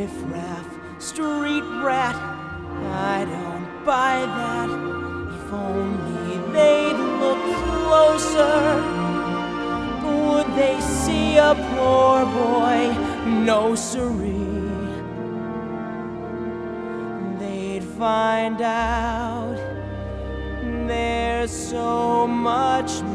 riff-raff, street rat. I don't buy that. If only they'd look closer, would they see a poor boy? No siree. They'd find out there's so much